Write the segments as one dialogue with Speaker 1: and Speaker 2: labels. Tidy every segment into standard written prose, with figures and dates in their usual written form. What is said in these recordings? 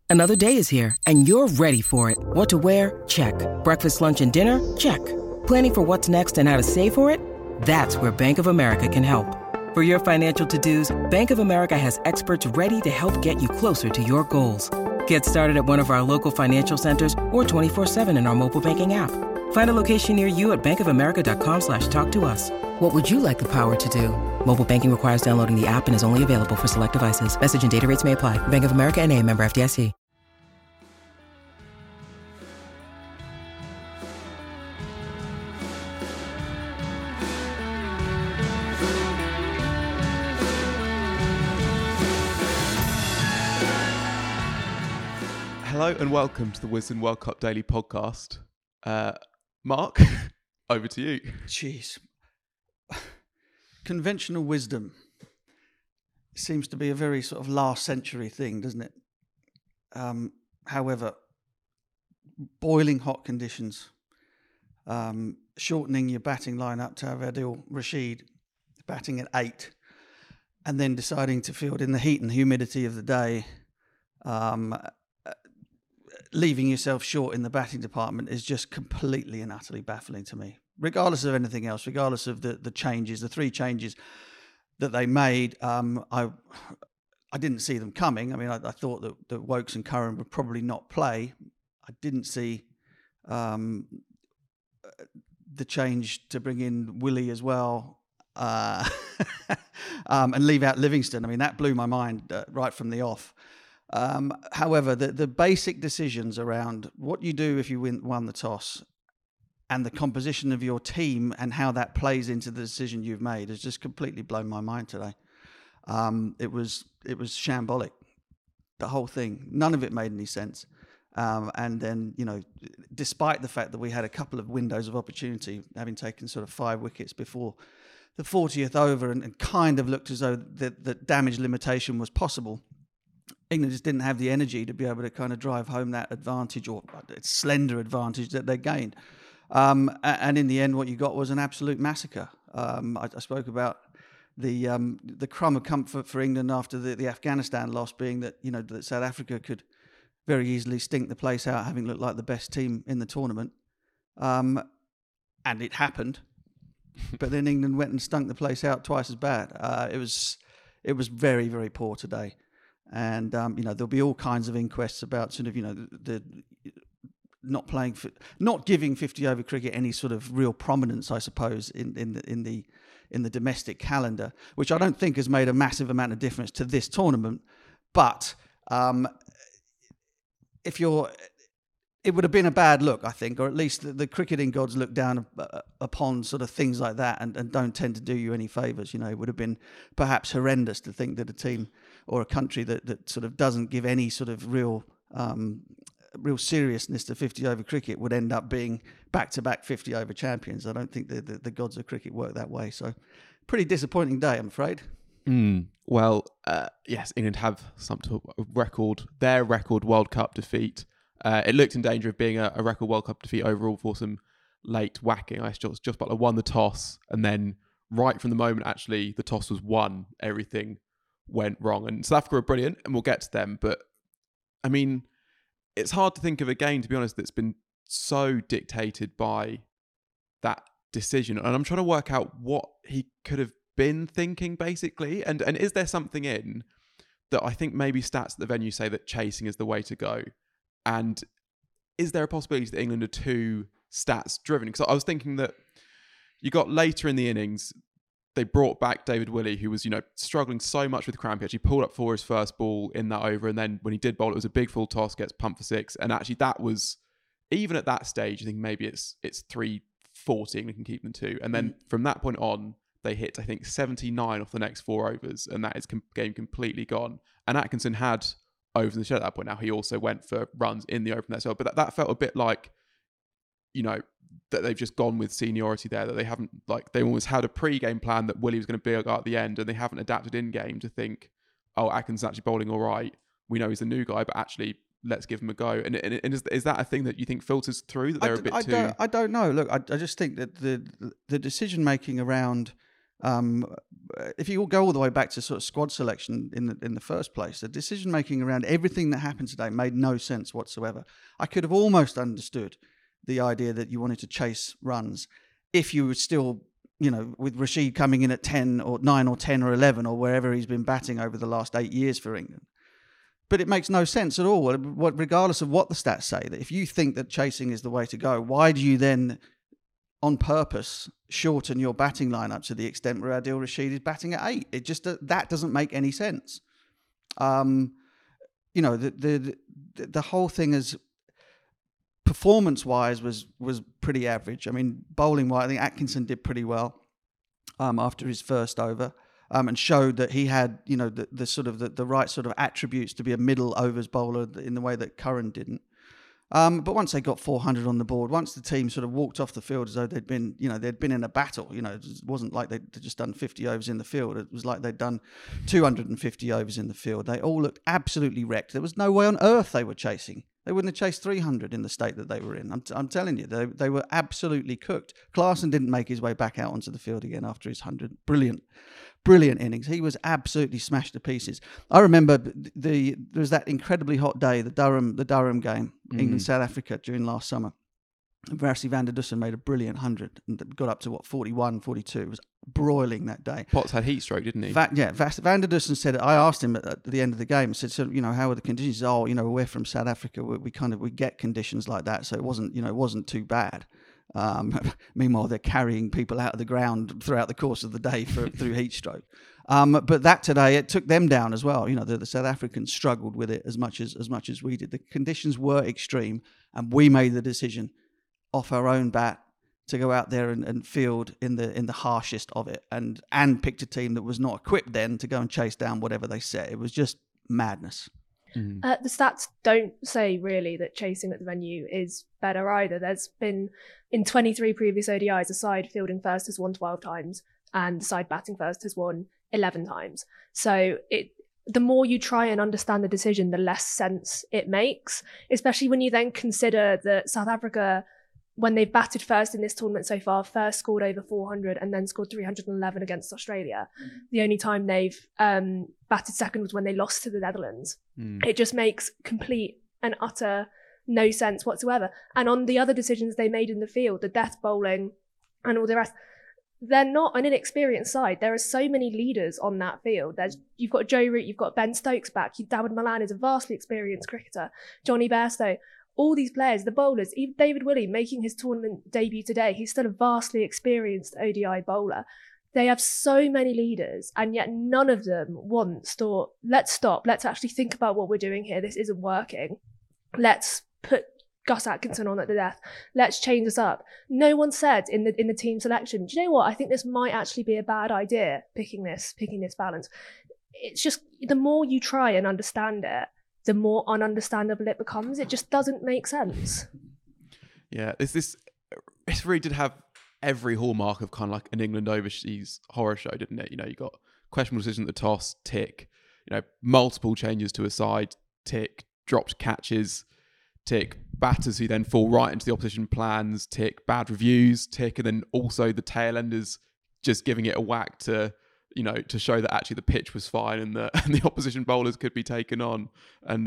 Speaker 1: Another day is here, and you're ready for it. What to wear? Check. Breakfast, lunch, and dinner? Check. Planning for what's next and how to save for it? That's where Bank of America can help. For your financial to-dos, Bank of America has experts ready to help get you closer to your goals. Get started at one of our local financial centers or 24/7 in our mobile banking app. Find a location near you at bankofamerica.com/talktous. What would you like the power to do? Mobile banking requires downloading the app and is only available for select devices. Message and data rates may apply. Bank of America N.A., member FDIC.
Speaker 2: Hello and welcome to the Wisden World Cup Daily Podcast. Mark, over to you.
Speaker 3: Jeez. Conventional wisdom seems to be a very sort of last century thing, doesn't it? However, boiling hot conditions, shortening your batting lineup to have Adil Rashid batting at 8, and then deciding to field in the heat and humidity of the day, leaving yourself short in the batting department is just completely and utterly baffling to me. Regardless of anything else, regardless of the changes, the 3 changes that they made, I didn't see them coming. I mean, I thought that Woakes and Curran would probably not play. I didn't see the change to bring in Willie as well and leave out Livingston. I mean, that blew my mind right from the off. However, the basic decisions around what you do if you won the toss and the composition of your team and how that plays into the decision you've made has just completely blown my mind today. It was shambolic, the whole thing. None of it made any sense. And then, despite the fact that we had a couple of windows of opportunity, having taken sort of 5 wickets before the 40th over and kind of looked as though the damage limitation was possible, England just didn't have the energy to be able to kind of drive home that advantage or slender advantage that they gained. And in the end, what you got was an absolute massacre. I spoke about the crumb of comfort for England after the Afghanistan loss being that, that South Africa could very easily stink the place out, having looked like the best team in the tournament. And it happened. But then England went and stunk the place out twice as bad. It was very, very poor today. And, there'll be all kinds of inquests about sort of, the not giving 50 over cricket any sort of real prominence, I suppose, in the domestic calendar, which I don't think has made a massive amount of difference to this tournament. But it would have been a bad look, I think, or at least the cricketing gods look down upon sort of things like that and don't tend to do you any favours. It would have been perhaps horrendous to think that a team or a country that sort of doesn't give any sort of real seriousness to 50 over cricket would end up being back-to-back 50 over champions. I don't think the gods of cricket work that way. So pretty disappointing day, I'm afraid.
Speaker 2: Well, yes, England have their record World Cup defeat. It looked in danger of being a record World Cup defeat overall for some late whacking. Jos Buttler won the toss, and then right from the moment actually the toss was won, everything went wrong. And South Africa were brilliant, and we'll get to them. But, I mean, it's hard to think of a game, to be honest, that's been so dictated by that decision. And I'm trying to work out what he could have been thinking, basically. And is there something in that I think maybe stats at the venue say that chasing is the way to go? And is there a possibility that England are too stats driven? Because I was thinking that you got later in the innings, they brought back David Willey, who was, struggling so much with cramp. He actually pulled up for his first ball in that over. And then when he did bowl, it was a big full toss, gets pumped for 6. And actually that was, even at that stage, I think maybe it's 340 England can keep them 2. And then from that point on, they hit, I think, 79 off the next 4 overs. And that is game completely gone. And Atkinson had overs in the shed at that point. Now he also went for runs in the open as well. But that felt a bit like, that they've just gone with seniority there, that they haven't, they almost had a pre-game plan that Willie was going to be at the end, and they haven't adapted in-game to think, oh, Atkinson's actually bowling all right. We know he's the new guy, but actually, let's give him a go. And is that a thing that you think filters through, that they're a bit too...
Speaker 3: I don't know. Look, I just think that the decision-making around If you go all the way back to sort of squad selection in the first place, the decision making around everything that happened today made no sense whatsoever. I could have almost understood the idea that you wanted to chase runs if you were still, with Rashid coming in at 10 or 9 or 10 or 11 or wherever he's been batting over the last 8 years for England. But it makes no sense at all, regardless of what the stats say, that if you think that chasing is the way to go, why do you then, on purpose, shorten your batting lineup to the extent where Adil Rashid is batting at 8? It just, that doesn't make any sense. The whole thing is, performance-wise, was pretty average. I mean, bowling-wise, I think Atkinson did pretty well after his first over, and showed that he had, the right sort of attributes to be a middle overs bowler in the way that Curran didn't. But once they got 400 on the board, once the team sort of walked off the field as though they'd been in a battle, it wasn't like they'd just done 50 overs in the field. It was like they'd done 250 overs in the field. They all looked absolutely wrecked. There was no way on earth they were chasing. They wouldn't have chased 300 in the state that they were in. I'm telling you, they were absolutely cooked. Klaasen didn't make his way back out onto the field again after his 100. Brilliant innings. He was absolutely smashed to pieces. I remember there was that incredibly hot day, the Durham game, England South Africa during last summer. Vassie van der Dussen made a brilliant 100 and got up to 41, 42. It was broiling that day.
Speaker 2: Potts had heat stroke, didn't he?
Speaker 3: Van der Dussen said, I asked him at the end of the game, I said, so, how are the conditions? He said, we're from South Africa. We get conditions like that. So it wasn't too bad. Meanwhile, they're carrying people out of the ground throughout the course of the day through heat stroke. But that today, it took them down as well. The South Africans struggled with it as much as we did. The conditions were extreme, and we made the decision off our own bat to go out there and field in the harshest of it, and picked a team that was not equipped then to go and chase down whatever they set. It was just madness.
Speaker 4: The stats don't say really that chasing at the venue is better either. There's been, in 23 previous ODIs, a side fielding first has won 12 times and the side batting first has won 11 times. So the more you try and understand the decision, the less sense it makes, especially when you then consider that South Africa, when they've batted first in this tournament so far, first scored over 400 and then scored 311 against Australia. The only time they've batted second was when they lost to the Netherlands. It just makes complete and utter no sense whatsoever. And on the other decisions they made in the field, the death bowling and all the rest, they're not an inexperienced side. There are so many leaders on that field. You've got Joe Root, you've got Ben Stokes back, Dawid Malan is a vastly experienced cricketer, Johnny Bairstow. All these players, the bowlers, even David Willey making his tournament debut today, he's still a vastly experienced ODI bowler. They have so many leaders, and yet none of them once thought, let's stop, let's actually think about what we're doing here. This isn't working. Let's put Gus Atkinson on at the death. Let's change this up. No one said in the team selection, do you know what? I think this might actually be a bad idea, picking this balance. It's just, the more you try and understand it, the more ununderstandable it becomes. It just doesn't make sense.
Speaker 2: Yeah, this really did have every hallmark of kind of like an England overseas horror show, didn't it? You got questionable decision at the toss, tick. Multiple changes to a side, tick. Dropped catches, tick. Batters who then fall right into the opposition plans, tick. Bad reviews, tick. And then also the tail enders just giving it a whack to show that actually the pitch was fine and the opposition bowlers could be taken on. And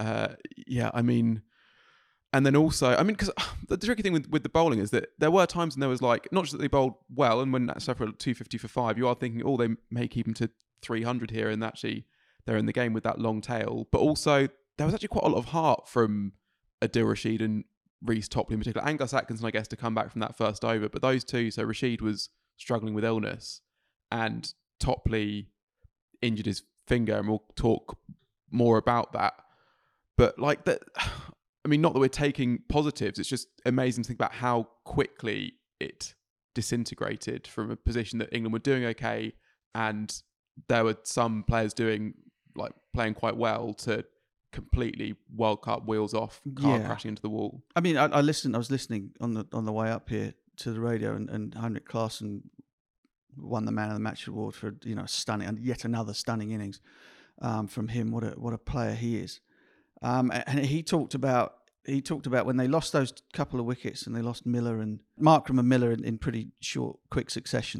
Speaker 2: and then also, because the tricky thing with the bowling is that there were times when there was like, not just that they bowled well, and when that stuff were 250 for 5, you are thinking, they may keep them to 300 here, and actually they're in the game with that long tail. But also, there was actually quite a lot of heart from Adil Rashid and Reece Topley in particular, and Gus Atkinson, I guess, to come back from that first over. But those two, so Rashid was struggling with illness, and Topley injured his finger, and we'll talk more about that. But like that, not that we're taking positives, it's just amazing to think about how quickly it disintegrated from a position that England were doing okay, and there were some players playing quite well, to completely World Cup wheels off, car crashing into the wall. I
Speaker 3: was listening on the way up here to the radio, and Henrik Klaasen won the Man of the Match award for yet another stunning innings from him. What a player he is. And he talked about when they lost those couple of wickets and they lost Markram and Miller in pretty quick succession.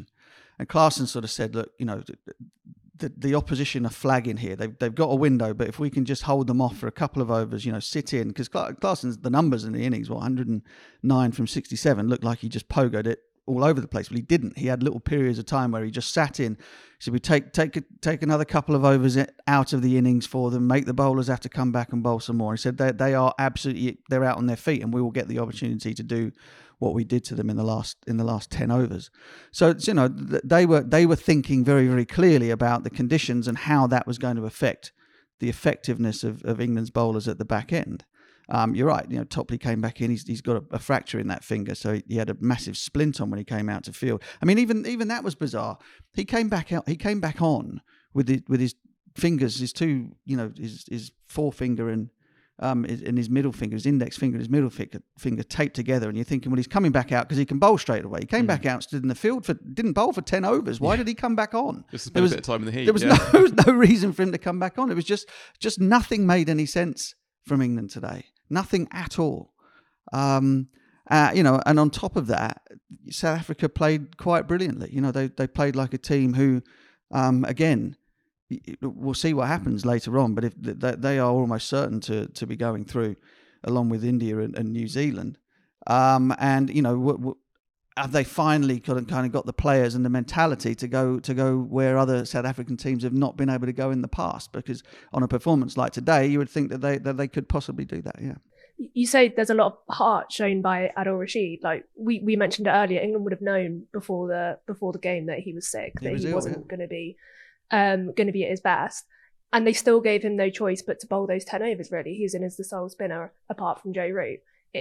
Speaker 3: And Klaassen sort of said, look, the opposition are flagging here. They've got a window, but if we can just hold them off for a couple of overs, sit in, because Klaassen's the numbers in the innings, 109 from 67, looked like he just pogoed it all over the place. But he didn't. He had little periods of time where he just sat in. So we take another couple of overs out of the innings for them, make the bowlers have to come back and bowl some more. He said they are absolutely, they're out on their feet, and we will get the opportunity to do what we did to them in the last 10 overs. So they were thinking very, very clearly about the conditions and how that was going to affect the effectiveness of England's bowlers at the back end. You're right. Topley came back in. He's got a fracture in that finger, so he had a massive splint on when he came out to field. I mean, even that was bizarre. He came back out. He came back on with his fingers, his two, his forefinger and his middle finger, his index finger and his middle finger taped together, and you're thinking, well, he's coming back out because he can bowl straight away. He came back out, stood in the field, didn't bowl for 10 overs. Why did he come back on?
Speaker 2: Just spent a bit of time in the heat.
Speaker 3: There was no reason for him to come back on. It was just nothing made any sense from England today. Nothing at all. And on top of that, South Africa played quite brilliantly. They played like a team who, again, we'll see what happens later on, but if they are almost certain to be going through, along with India and New Zealand. Have they finally kind of got the players and the mentality to go where other South African teams have not been able to go in the past? Because on a performance like today, you would think that they could possibly do that. Yeah.
Speaker 4: You say there's a lot of heart shown by Adil Rashid. Like we mentioned it earlier, England would have known before the game that he was sick, that he wasn't going to be at his best, and they still gave him no choice but to bowl those 10 overs. Really, he's in as the sole spinner apart from Joe Root.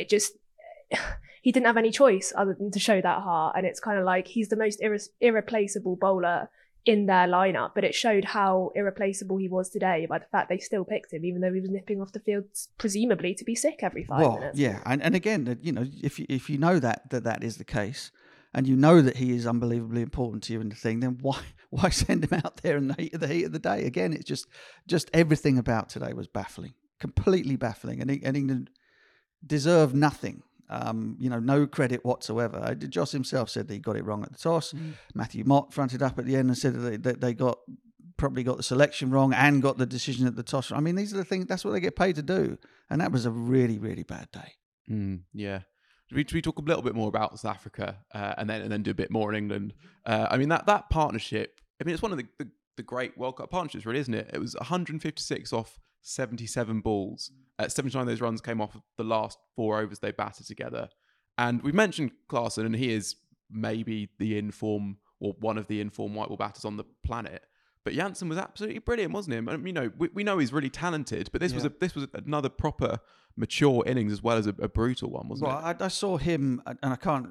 Speaker 4: He didn't have any choice other than to show that heart, and it's kind of like he's the most irreplaceable bowler in their lineup, but it showed how irreplaceable he was today by the fact they still picked him, even though he was nipping off the field presumably to be sick every 5 minutes.
Speaker 3: Yeah, and again, if you know that is the case, and you know that he is unbelievably important to you in the thing, then why send him out there in the heat of the day? Again, it's just everything about today was baffling, completely baffling, and England deserved nothing. No credit whatsoever. Joss himself said that he got it wrong at the toss. Matthew Mott fronted up at the end and said that they probably got the selection wrong and got the decision at the toss. I mean, these are the things, that's what they get paid to do. And that was a really, really bad day.
Speaker 2: Yeah. Should we talk a little bit more about South Africa and then do a bit more in England? That partnership, it's one of the great World Cup partnerships, really, isn't it? It was 156 off 77 balls. 79 of those runs came off of the last 4 overs they batted together. And we mentioned Klaassen, and he is maybe the inform or one of the informed white ball batters on the planet. But Jansen was absolutely brilliant, wasn't he? And, we know he's really talented, but this was another proper mature innings as well as a brutal one, wasn't it?
Speaker 3: I saw him, and I can't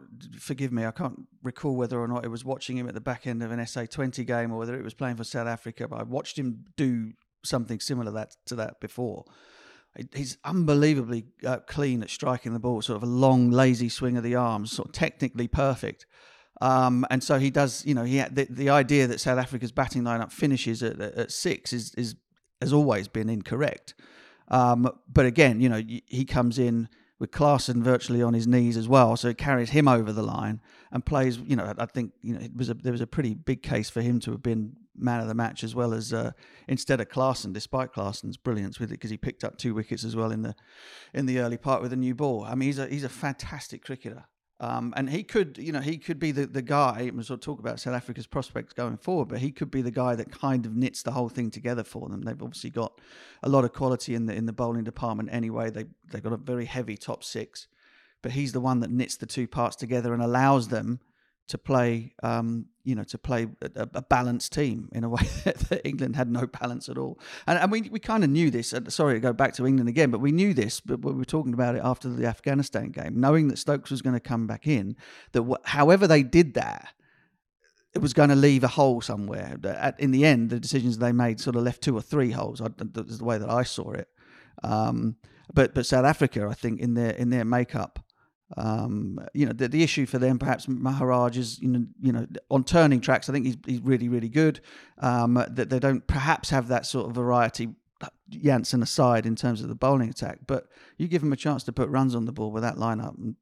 Speaker 3: recall whether or not it was watching him at the back end of an SA20 game or whether it was playing for South Africa, but I watched him do something similar to that before. He's unbelievably clean at striking the ball, sort of a long, lazy swing of the arms, sort of technically perfect. And so he does, the idea that South Africa's batting lineup finishes at 6 has always been incorrect. But again, he comes in with Klaassen virtually on his knees as well, so it carries him over the line and plays. I think there was a pretty big case for him to have been man of the match as well as instead of Klaassen, despite Klaassen's brilliance with it, because he picked up 2 wickets as well in the early part with a new ball. I mean, he's a fantastic cricketer. And he could be the guy. We'll sort of talk about South Africa's prospects going forward, but he could be the guy that kind of knits the whole thing together for them. They've obviously got a lot of quality in the bowling department anyway. They've got a very heavy top 6, but he's the one that knits the 2 parts together and allows them to play, a balanced team in a way that England had no balance at all. And we kind of knew this. Sorry to go back to England again, but we knew this. But we were talking about it after the Afghanistan game, knowing that Stokes was going to come back in. That however they did that, it was going to leave a hole somewhere. In the end, the decisions they made sort of left 2 or 3 holes. That's the way that I saw it. But South Africa, I think, in their makeup. The issue for them, perhaps Maharaj is, on turning tracks, I think he's really, really good. That they don't perhaps have that sort of variety, Jansen aside, in terms of the bowling attack. But you give them a chance to put runs on the ball with that lineup, and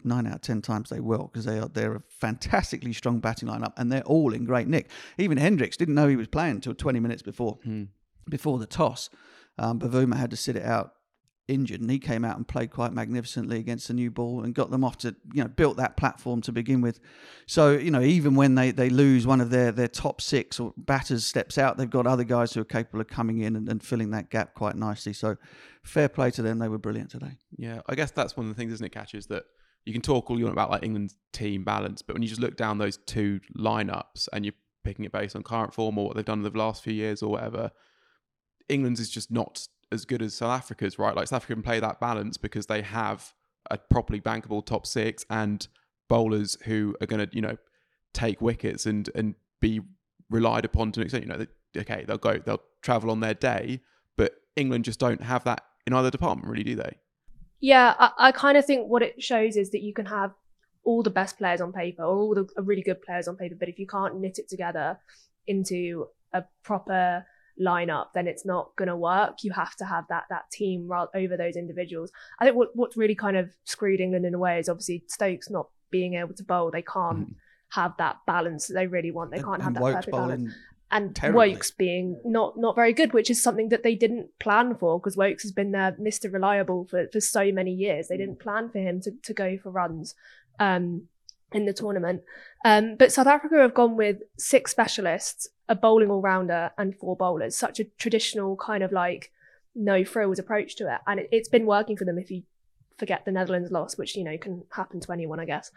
Speaker 3: 9 out of 10 times they will, because they're a fantastically strong batting lineup, and they're all in great nick. Even Hendricks didn't know he was playing until 20 minutes before the toss. Bavuma had to sit it out injured, and he came out and played quite magnificently against the new ball and got them off to, built that platform to begin with. So, even when they lose one of their top six or batters steps out, they've got other guys who are capable of coming in and filling that gap quite nicely. So fair play to them. They were brilliant today.
Speaker 2: Yeah, I guess that's one of the things, isn't it, Catch, is that you can talk all you want about like England's team balance, but when you just look down those two lineups and you're picking it based on current form or what they've done in the last few years or whatever, England's is just not as good as South Africa's, right? Like South Africa can play that balance because they have a properly bankable top six and bowlers who are going to, take wickets and be relied upon to an extent. They'll travel on their day, but England just don't have that in either department, really, do they?
Speaker 4: Yeah, I kind of think what it shows is that you can have all the best players on paper or all the really good players on paper, but if you can't knit it together into a proper lineup, then it's not going to work. You have to have that team over those individuals. I think what's really kind of screwed England in a way is obviously Stokes not being able to bowl. They can't have that balance that they really want. They can't have that perfect balance. And
Speaker 3: terribly.
Speaker 4: Woakes being not very good, which is something that they didn't plan for, because Woakes has been their Mr. Reliable for so many years. They didn't plan for him to go for runs in the tournament. But South Africa have gone with 6 specialists, a bowling all-rounder and 4 bowlers. Such a traditional kind of like no frills approach to it. And it's been working for them if you forget the Netherlands loss, which, can happen to anyone, I guess.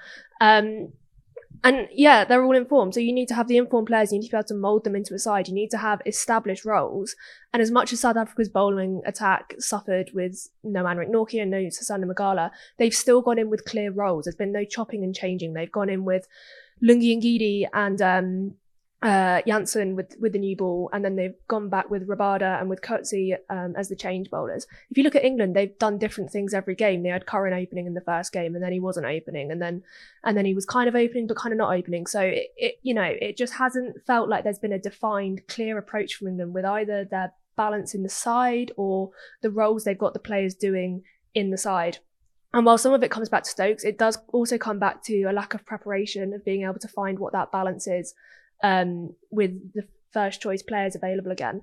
Speaker 4: And yeah, they're all informed. So you need to have the informed players. You need to be able to mould them into a side. You need to have established roles. And as much as South Africa's bowling attack suffered with no Anrich Nortje and no Sisanda Magala, they've still gone in with clear roles. There's been no chopping and changing. They've gone in with Lungi Ngidi and Janssen with the new ball, and then they've gone back with Rabada and with Coetzee as the change bowlers. If you look at England, they've done different things every game. They had Curran opening in the first game, and then he wasn't opening, and then he was kind of opening but kind of not opening. So it just hasn't felt like there's been a defined, clear approach from England with either their balance in the side or the roles they've got the players doing in the side. And while some of it comes back to Stokes, it does also come back to a lack of preparation of being able to find what that balance is with the first choice players available again.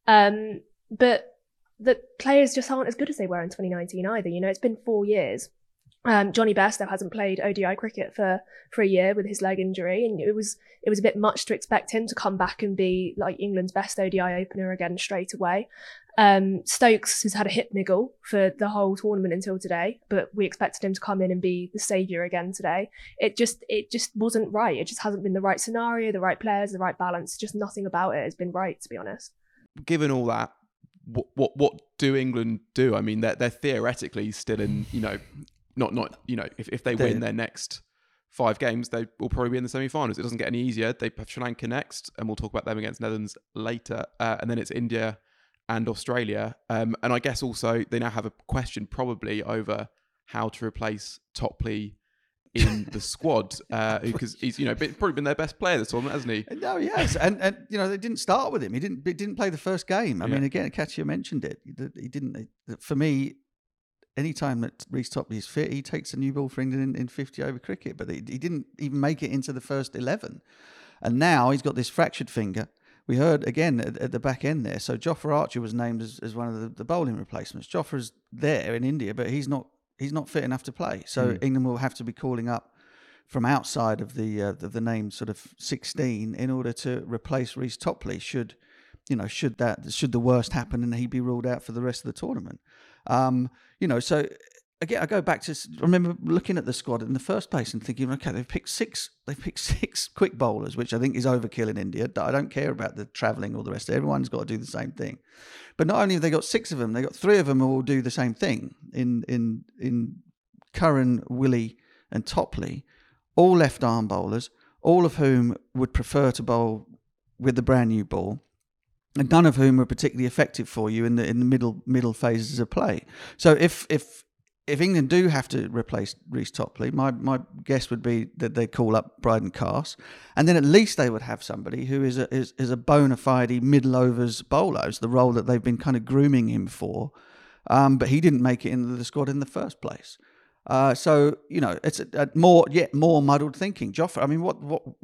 Speaker 4: But the players just aren't as good as they were in 2019 either. It's been 4 years. Johnny Bairstow hasn't played ODI cricket for a year with his leg injury, and it was a bit much to expect him to come back and be like England's best ODI opener again straight away. Stokes has had a hip niggle for the whole tournament until today, but we expected him to come in and be the saviour again today. It just wasn't right. It just hasn't been the right scenario, the right players, the right balance. Just nothing about it has been right, to be honest.
Speaker 2: Given all that, what do England do? I mean, they're theoretically still in, not if they win their next 5 games, they will probably be in the semi-finals. It doesn't get any easier. They have Sri Lanka next, and we'll talk about them against Netherlands later. And then it's India and Australia. And I guess also they now have a question probably over how to replace Topley in the squad, because he's probably been their best player this tournament, hasn't he?
Speaker 3: No, yes, and they didn't start with him. He didn't play the first game. I mean, again, Katia mentioned it. He didn't. For me, anytime that Reece Topley is fit, he takes a new ball for England in 50 over cricket. But he didn't even make it into the first 11, and now he's got this fractured finger. We heard again at the back end there. So Jofra Archer was named as one of the bowling replacements. Jofra's there in India, but he's not fit enough to play. So England will have to be calling up from outside of the name sort of 16 in order to replace Reece Topley. Should the worst happen and he be ruled out for the rest of the tournament. So again, I go back to, I remember looking at the squad in the first place and thinking, okay, they've picked six quick bowlers, which I think is overkill in India. I don't care about the travelling or the rest. Everyone's got to do the same thing. But not only have they got 6 of them, they got 3 of them who will do the same thing in Curran, Willey and Topley, all left arm bowlers, all of whom would prefer to bowl with the brand new ball, and none of whom were particularly effective for you in the middle phases of play. So if England do have to replace Reece Topley, my guess would be that they call up Bryden Carse, and then at least they would have somebody who is a bona fide middle overs bowler. It's the role that they've been kind of grooming him for, but he didn't make it into the squad in the first place. So it's a more muddled thinking. Jofra, I mean, what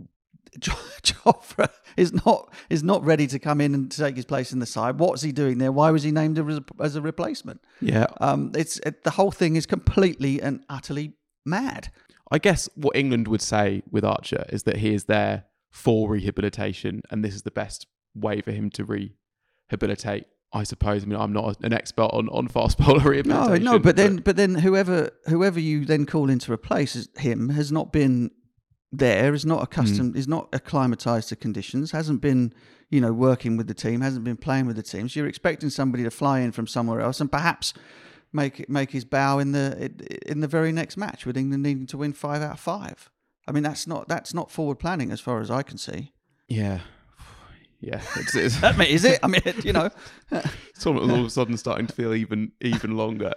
Speaker 3: Jofra is not ready to come in and take his place in the side. What's he doing there? Why was he named as a replacement?
Speaker 2: Yeah.
Speaker 3: The whole thing is completely and utterly mad.
Speaker 2: I guess what England would say with Archer is that he is there for rehabilitation, and this is the best way for him to rehabilitate. I suppose. I mean, I'm not an expert on fast bowler rehabilitation.
Speaker 3: No, but then whoever you then call in to replace him has not been there, is not accustomed, is not acclimatized to conditions, hasn't been, working with the team, hasn't been playing with the team. So you're expecting somebody to fly in from somewhere else and perhaps make his bow in the very next match, with England needing to win 5 out of 5. I mean, that's not forward planning as far as I can see.
Speaker 2: Yeah. Yeah, it's
Speaker 3: I mean, is it? I mean,
Speaker 2: it's all of a sudden starting to feel even longer.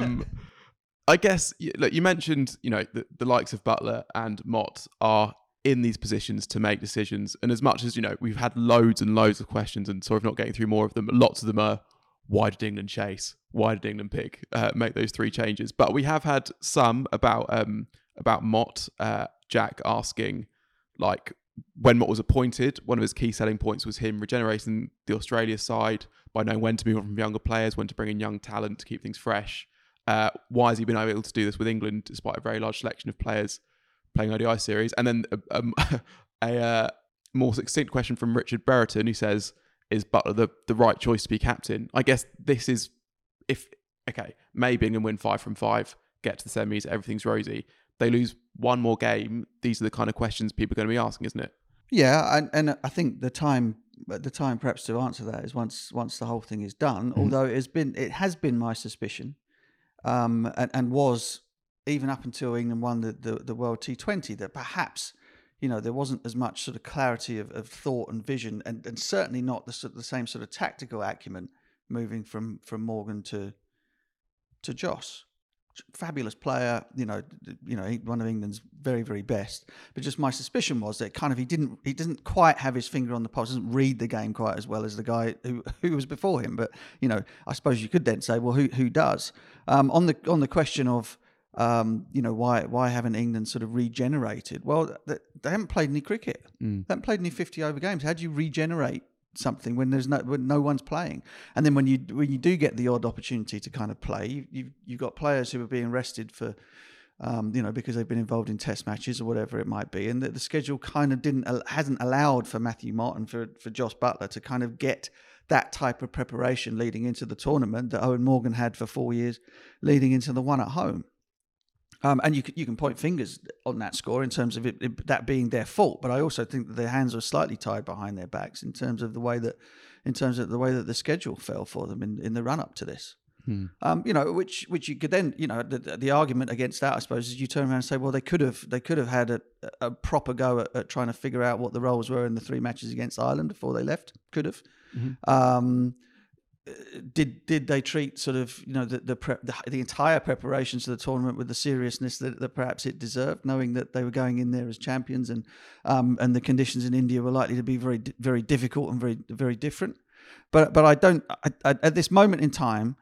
Speaker 2: I guess, look, you mentioned, the likes of Buttler and Mott are in these positions to make decisions. And as much as, we've had loads and loads of questions, and sorry for not getting through more of them, but lots of them are, why did England chase? Why did England make those 3 changes? But we have had some about Mott, Jack asking, like, when Mott was appointed, one of his key selling points was him regenerating the Australia side by knowing when to move on from younger players, when to bring in young talent to keep things fresh. Why has he been able to do this with England despite a very large selection of players playing ODI series? And then a more succinct question from Richard Brereton, who says, is Buttler the right choice to be captain? I guess this is, maybe England win 5 from 5, get to the semis, everything's rosy. They lose one more game, these are the kind of questions people are going to be asking, isn't it?
Speaker 3: Yeah, and I think the time perhaps to answer that is once the whole thing is done. Mm-hmm. Although it has been my suspicion, and was even up until England won the World T20, that perhaps there wasn't as much sort of clarity of thought and vision, and certainly not the same sort of tactical acumen moving from Morgan to Joss. Fabulous player, one of England's very, very best. But just my suspicion was that kind of he didn't quite have his finger on the pulse, doesn't read the game quite as well as the guy who was before him. But I suppose you could then say, well, who does? On the question of why haven't England sort of regenerated? Well, they haven't played any cricket. They haven't played any 50 over games. How do you regenerate something when no one's playing? And then when you do get the odd opportunity to kind of play, you've got players who are being rested for because they've been involved in test matches or whatever it might be, and the schedule kind of hasn't allowed for Matthew Mott and for Jos Buttler to kind of get that type of preparation leading into the tournament that Owen Morgan had for 4 years leading into the one at home. And you can point fingers on that score in terms of that being their fault, but I also think that their hands are slightly tied behind their backs in terms of the way that the schedule fell for them in the run up to this. Which you could then, the argument against that, I suppose, is you turn around and say, well, they could have had a proper go at trying to figure out what the roles were in the 3 matches against Ireland before they left. Could have. Mm-hmm. Did they treat sort of the entire preparations to the tournament with the seriousness that perhaps it deserved, knowing that they were going in there as champions and the conditions in India were likely to be very, very difficult and very, very different. But I don't at this moment in time,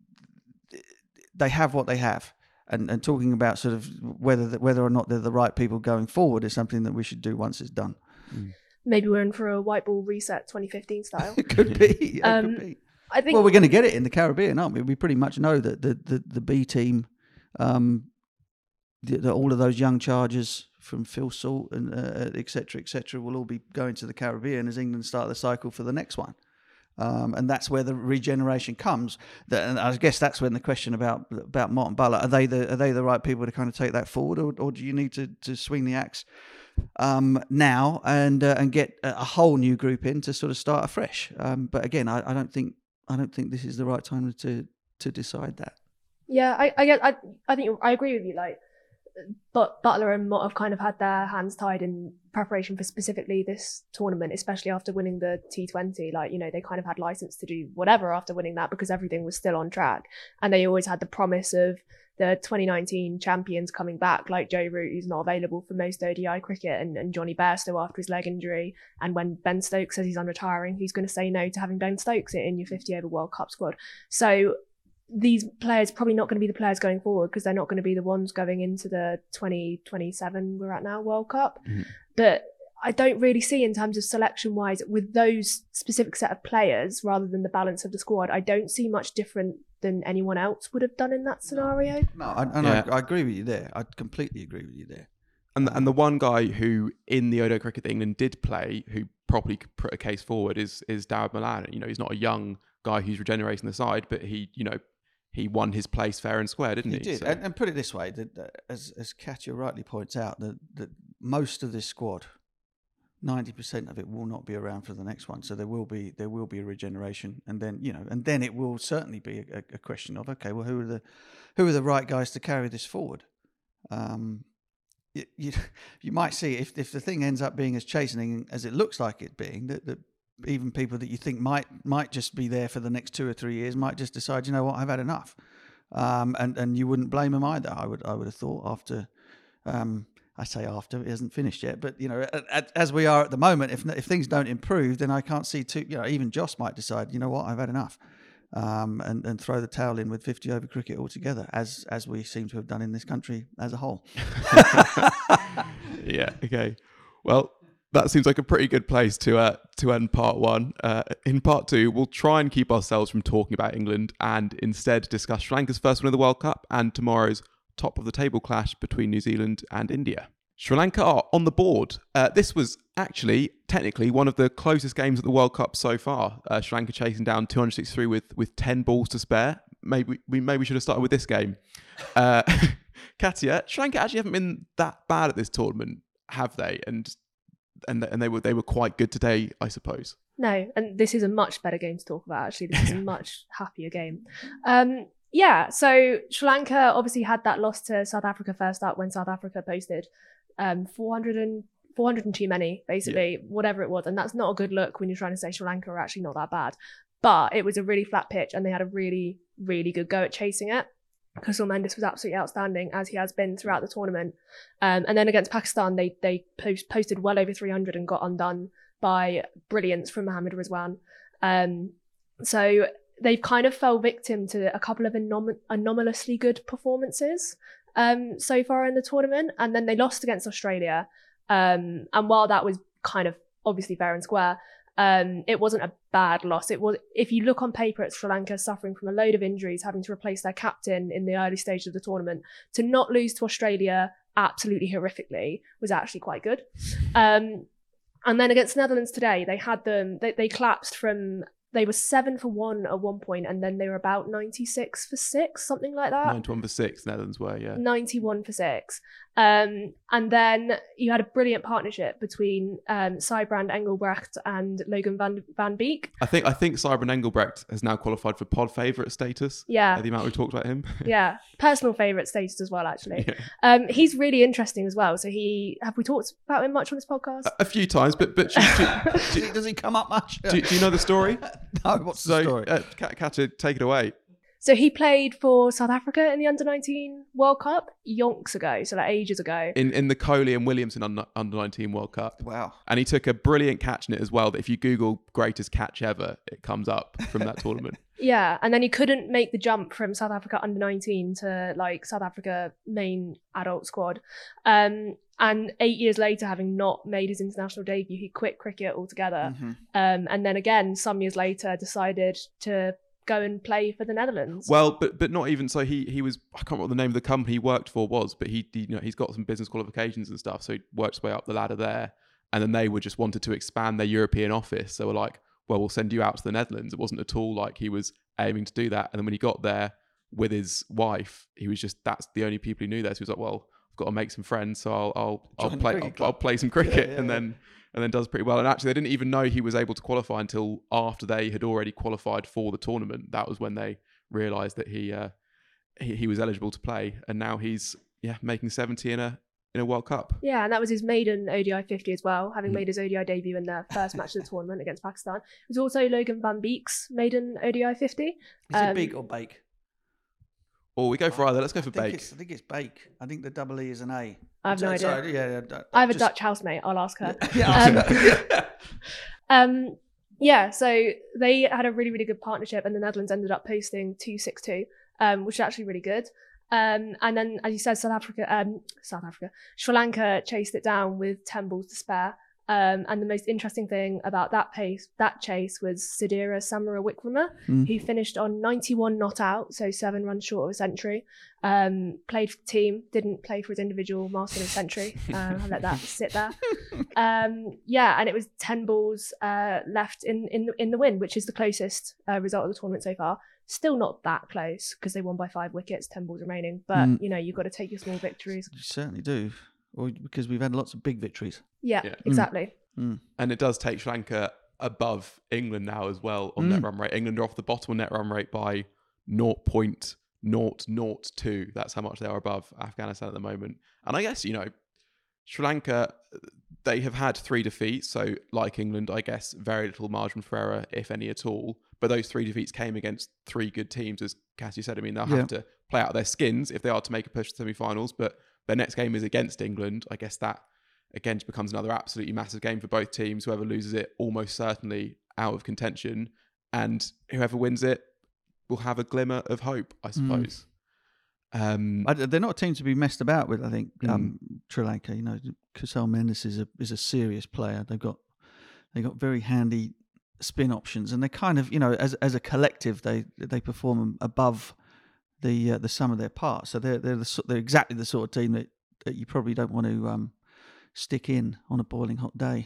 Speaker 3: they have what they have, and talking about sort of whether or not they're the right people going forward is something that we should do once it's done.
Speaker 4: Maybe we're in for a white ball reset 2015 style.
Speaker 3: It could be. Could be.
Speaker 4: I think.
Speaker 3: Well, we're going to get it in the Caribbean, aren't we? We pretty much know that the B team, all of those young chargers from Phil Salt and et cetera, will all be going to the Caribbean as England start the cycle for the next one. And that's where the regeneration comes. And I guess that's when the question about Mott and Buttler, are they the right people to kind of take that forward, or do you need to swing the axe now and get a whole new group in to sort of start afresh? But again, I don't think this is the right time to decide that.
Speaker 4: Yeah, I think I agree with you. But Buttler and Mott have kind of had their hands tied in preparation for specifically this tournament, especially after winning the T20. They kind of had license to do whatever after winning that because everything was still on track. And they always had the promise of the 2019 champions coming back, like Joe Root, who's not available for most ODI cricket, and Johnny Bairstow after his leg injury. And when Ben Stokes says he's unretiring, who's going to say no to having Ben Stokes in your 50 over World Cup squad? So these players probably not going to be the players going forward because they're not going to be the ones going into the 2027 we're at now World Cup. But I don't really see, in terms of selection wise, with those specific set of players rather than the balance of the squad, I don't see much different than anyone else would have done in that scenario.
Speaker 3: No, I agree with you there. I completely agree with you there.
Speaker 2: And the one guy who in the ODI cricket that England did play, who properly could put a case forward, is Dawid Malan. You know, he's not a young guy who's regenerating the side, but he won his place fair and square, didn't he?
Speaker 3: He did.
Speaker 2: So.
Speaker 3: And put it this way, as Katya rightly points out, that most of this squad, 90% of it will not be around for the next one. So there will be a regeneration, and then it will certainly be a question of, okay, well, who are the right guys to carry this forward? You might see if the thing ends up being as chastening as it looks like it being, that even people that you think might just be there for the next 2 or 3 years might just decide, you know what, I've had enough, and you wouldn't blame them either. I would have thought after. I say after, it hasn't finished yet, but as we are at the moment, if things don't improve, then I can't see even Joss might decide, you know what, I've had enough, and throw the towel in with 50 over cricket altogether, as we seem to have done in this country as a whole.
Speaker 2: Yeah. Okay. Well, that seems like a pretty good place to end part one. In part two, we'll try and keep ourselves from talking about England and instead discuss Sri Lanka's first win of the World Cup and tomorrow's top of the table clash between New Zealand and India. Sri Lanka are on the board. This was actually technically one of the closest games at the World Cup so far. Sri Lanka chasing down 263 with 10 balls to spare. Maybe we should have started with this game. Katya, Sri Lanka actually haven't been that bad at this tournament, have they? And they were quite good today, I suppose.
Speaker 4: No, and this is a much better game to talk about. Actually, this is a much happier game. Yeah, so Sri Lanka obviously had that loss to South Africa first up when South Africa posted 400 and too many, basically, whatever it was. And that's not a good look when you're trying to say Sri Lanka are actually not that bad. But it was a really flat pitch and they had a really, really good go at chasing it. Kusal Mendis was absolutely outstanding, as he has been throughout the tournament. And then against Pakistan, they posted well over 300 and got undone by brilliance from Mohammad Rizwan. So they've kind of fell victim to a couple of anomalously good performances so far in the tournament. And then they lost against Australia. And while that was kind of obviously fair and square, it wasn't a bad loss. It was, if you look on paper at Sri Lanka suffering from a load of injuries, having to replace their captain in the early stage of the tournament, to not lose to Australia absolutely horrifically was actually quite good. And then against the Netherlands today, they had them, they collapsed from, they were 7 for 1 at one point, and then they were about 96 for 6, something like that.
Speaker 2: 91 for 6, Netherlands were, yeah.
Speaker 4: 91 for 6. And then you had a brilliant partnership between Sijbrand Engelbrecht and Logan van Beek.
Speaker 2: I think Sijbrand Engelbrecht has now qualified for pod favourite status.
Speaker 4: Yeah.
Speaker 2: The amount we've talked about him.
Speaker 4: Yeah. Personal favourite status as well, actually.
Speaker 2: Yeah.
Speaker 4: He's really interesting as well. So have we talked about him much on this podcast?
Speaker 2: A few times, but
Speaker 3: does he come up much?
Speaker 2: Do you know the story?
Speaker 3: No, what's the story?
Speaker 2: Katya, take it away.
Speaker 4: So he played for South Africa in the Under-19 World Cup yonks ago, so like ages ago.
Speaker 2: In the Coley and Williamson Under-19 World Cup.
Speaker 3: Wow.
Speaker 2: And he took a brilliant catch in it as well, that if you Google greatest catch ever, it comes up from that tournament.
Speaker 4: Yeah, and then he couldn't make the jump from South Africa Under-19 to like South Africa main adult squad. And 8 years later, having not made his international debut, he quit cricket altogether. Mm-hmm. And then again, some years later, decided to go and play for the Netherlands.
Speaker 2: Well, but not even so. He was, I can't remember what the name of the company he worked for was, but he's got some business qualifications and stuff, so he worked his way up the ladder there. And then they just wanted to expand their European office, so we're like, well, we'll send you out to the Netherlands. It wasn't at all like he was aiming to do that. And then when he got there with his wife, he was just, that's the only people he knew there. So he was like, well, I've got to make some friends, so I'll play some cricket, and then does pretty well. And actually, they didn't even know he was able to qualify until after they had already qualified for the tournament. That was when they realised that he was eligible to play, and now he's making 70 in a World Cup.
Speaker 4: Yeah, and that was his maiden ODI 50 as well, having made his ODI debut in the first match of the tournament against Pakistan. It was also Logan van Beek's maiden ODI 50.
Speaker 3: Is it Beek or Bake?
Speaker 2: Or we go for either. Let's go for Bake.
Speaker 3: I think it's Bake. I think the double E is an A.
Speaker 4: I have no idea.
Speaker 3: Sorry,
Speaker 4: I have a Dutch housemate. I'll ask her. Yeah, so they had a really, really good partnership, and the Netherlands ended up posting 2-6-2, which is actually really good. And then, as you said, Sri Lanka chased it down with 10 balls to spare. And the most interesting thing about that chase was Sudhira Samarawikrama, who finished on 91 not out, so 7 runs short of a century. Played for the team, didn't play for his individual master of a century. I'll let that sit there. Yeah, and it was 10 balls left in the win, which is the closest result of the tournament so far. Still not that close because they won by 5 wickets, 10 balls remaining. But, you've got to take your small victories.
Speaker 3: You certainly do. Or because we've had lots of big victories.
Speaker 4: Yeah. Exactly.
Speaker 2: And it does take Sri Lanka above England now as well on net run rate. England are off the bottom on net run rate by 0.002. That's how much they are above Afghanistan at the moment. And I guess, Sri Lanka, they have had 3 defeats. So like England, I guess, very little margin for error, if any at all. But those 3 defeats came against 3 good teams, as Cassie said. I mean, they'll have to play out their skins if they are to make a push to semi-finals. But their next game is against England. I guess that, again, just becomes another absolutely massive game for both teams. Whoever loses it, almost certainly out of contention. And whoever wins it will have a glimmer of hope, I suppose.
Speaker 3: They're not a team to be messed about with, I think, Sri Lanka. Kusal Mendes is a serious player. They've got very handy spin options, and they kind of, as a collective, they perform above the sum of their parts. So they're exactly the sort of team that you probably don't want to stick in on a boiling hot day,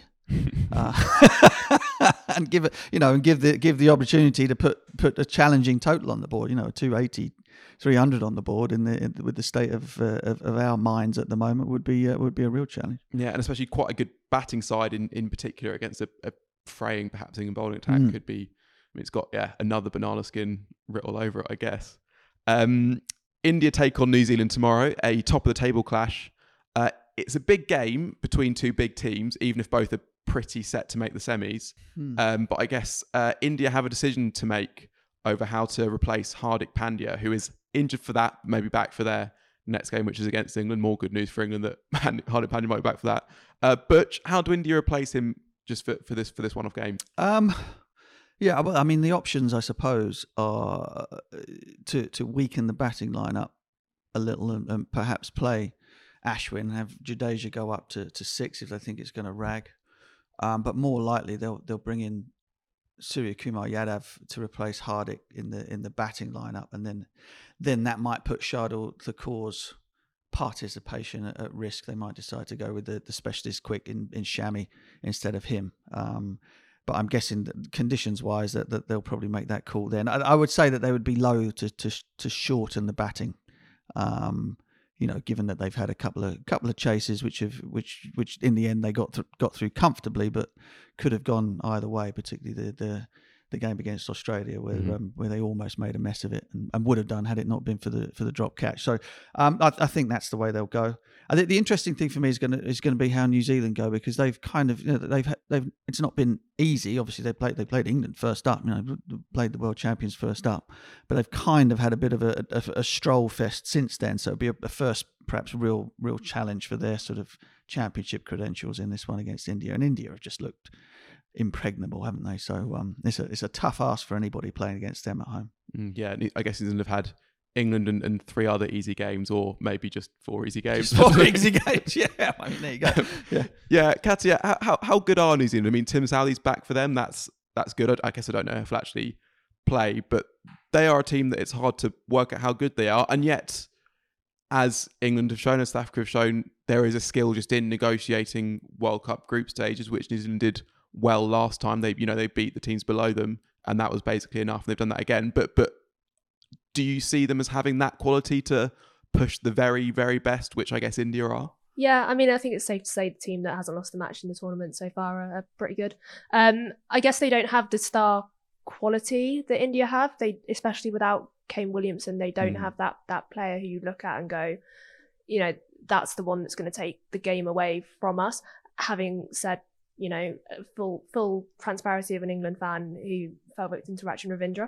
Speaker 3: and give the opportunity to put a challenging total on the board. 280, 300 on the board with the state of our minds at the moment would be a real challenge.
Speaker 2: Yeah, and especially quite a good batting side in particular against a fraying, perhaps England bowling attack could be. I mean, it's got another banana skin writ all over it, I guess. India take on New Zealand tomorrow, a top of the table clash. It's a big game between 2 big teams, even if both are pretty set to make the semis. But I guess India have a decision to make over how to replace Hardik Pandya, who is injured for that, maybe back for their next game, which is against England. More good news for England that Hardik Pandya might be back for that. Butch, how do India replace him just for this one-off game?
Speaker 3: Yeah, well, I mean, the options, I suppose, are to weaken the batting lineup a little and perhaps play Ashwin, have Jadeja go up to 6 if they think it's going to rag. But more likely, they'll bring in Surya Kumar Yadav to replace Hardik in the batting lineup, and then that might put Shardul Thakur's participation at risk. They might decide to go with the specialist quick in Shami instead of him. But I'm guessing that conditions-wise that they'll probably make that call then. I would say that they would be low to shorten the batting, given that they've had a couple of chases which in the end they got through comfortably, but could have gone either way. Particularly the game against Australia, where they almost made a mess of it and would have done had it not been for the drop catch. So I think that's the way they'll go. I think the interesting thing for me is going to be how New Zealand go, because they've kind of they've it's not been easy. Obviously they played England first up, played the world champions first up, but they've kind of had a bit of a stroll fest since then. So it'll be a first perhaps real challenge for their sort of championship credentials in this one against India. And India have just looked impregnable, haven't they? So it's a tough ask for anybody playing against them at home.
Speaker 2: Yeah, I guess New Zealand have had England and 3 other easy games, or maybe just 4 easy games.
Speaker 3: Just 4 easy games, yeah. I mean, there you go.
Speaker 2: Yeah, Katia, how good are New Zealand? I mean, Tim Southee's back for them. That's good. I guess I don't know if they'll actually play, but they are a team that it's hard to work out how good they are. And yet, as England have shown, as South Africa have shown, there is a skill just in negotiating World Cup group stages, which New Zealand did well last time. They beat the teams below them, and that was basically enough. And they've done that again. But do you see them as having that quality to push the very, very best, which I guess India are?
Speaker 4: Yeah, I mean, I think it's safe to say the team that hasn't lost a match in the tournament so far are pretty good. I guess they don't have the star quality that India have. They, especially without Kane Williamson, they don't have that player who you look at and go, that's the one that's going to take the game away from us. Having said, full transparency of an England fan who fell victim to Rachin Ravindra.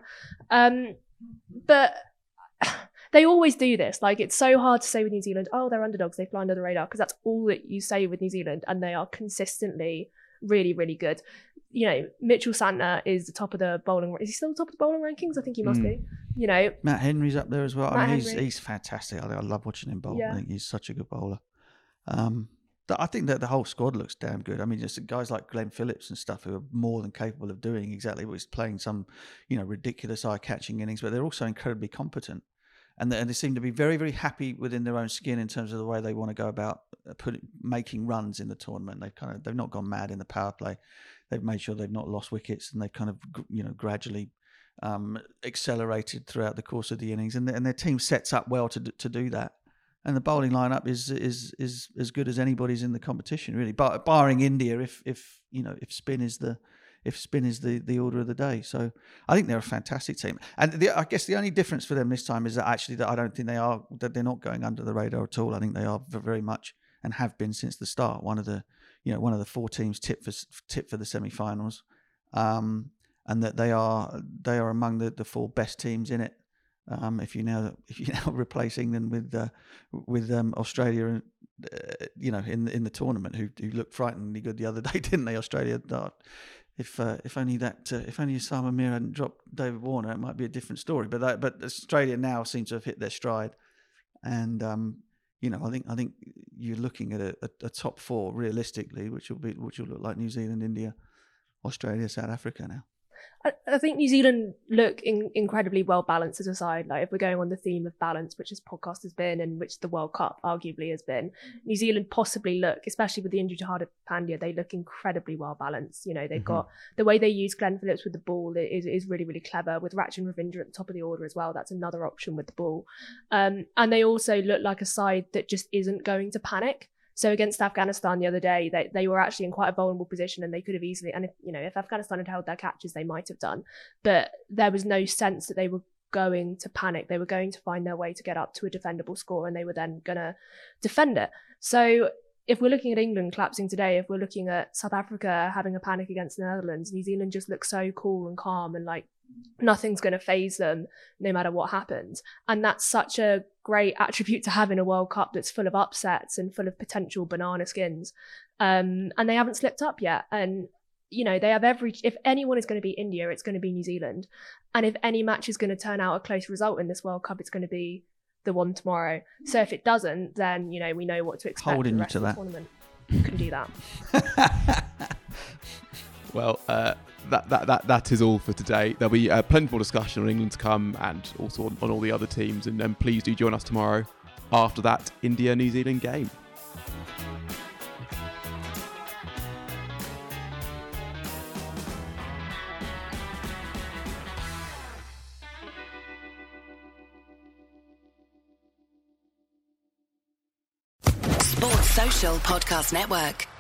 Speaker 4: But they always do this. Like, it's so hard to say with New Zealand, oh, they're underdogs, they fly under the radar, because that's all that you say with New Zealand, and they are consistently really, really good. Mitchell Santner is the top of the bowling. Is he still the top of the bowling rankings? I think he must be.
Speaker 3: Matt Henry's up there as well. I mean, he's fantastic. I love watching him bowl. Yeah. I think he's such a good bowler. I think that the whole squad looks damn good. I mean, just guys like Glenn Phillips and stuff who are more than capable of doing exactly what he's playing, some, ridiculous eye-catching innings, but they're also incredibly competent. And they seem to be very, very happy within their own skin in terms of the way they want to go about making runs in the tournament. They've not gone mad in the power play. They've made sure they've not lost wickets, and they've kind of gradually accelerated throughout the course of the innings. And their team sets up well to do that. And the bowling lineup is as good as anybody's in the competition, really, barring India if spin is the order of the day. So I think they're a fantastic team. And I guess the only difference for them this time is that I don't think they're not going under the radar at all. I think they are very much, and have been since the start, one of the 4 teams tipped for the semi-finals, and that they are among the 4 best teams in it. If you now replace England with Australia, in the tournament, who looked frighteningly good the other day, didn't they? Australia. If only Osama Mir hadn't dropped David Warner, it might be a different story. But Australia now seem to have hit their stride, and I think you're looking at a top 4 realistically, which will look like New Zealand, India, Australia, South Africa now.
Speaker 4: I think New Zealand look incredibly well balanced as a side. Like, if we're going on the theme of balance, which this podcast has been, and which the World Cup arguably has been, New Zealand possibly look, especially with the injury to Hardik Pandya, they look incredibly well balanced. They've got the way they use Glenn Phillips with the ball is really, really clever. With Rachin Ravindra at the top of the order as well, that's another option with the ball. And they also look like a side that just isn't going to panic. So against Afghanistan the other day, they were actually in quite a vulnerable position, and they could have easily, and if Afghanistan had held their catches, they might have done. But there was no sense that they were going to panic. They were going to find their way to get up to a defendable score, and they were then going to defend it. So if we're looking at England collapsing today, if we're looking at South Africa having a panic against the Netherlands, New Zealand just looks so cool and calm, and like nothing's going to faze them no matter what happens. And that's such a great attribute to have in a World Cup that's full of upsets and full of potential banana skins. And they haven't slipped up yet. And, they have if anyone is going to be India, it's going to be New Zealand. And if any match is going to turn out a close result in this World Cup, it's going to be the one tomorrow. So if it doesn't, then, we know what to expect.
Speaker 3: Holding
Speaker 4: the
Speaker 3: you
Speaker 4: rest
Speaker 3: to
Speaker 4: of the
Speaker 3: that
Speaker 4: tournament. You can do that.
Speaker 2: Well, that is all for today. There'll be plenty more discussion on England to come, and also on all the other teams. And then please do join us tomorrow after that India-New Zealand game.
Speaker 5: Sports Social Podcast Network.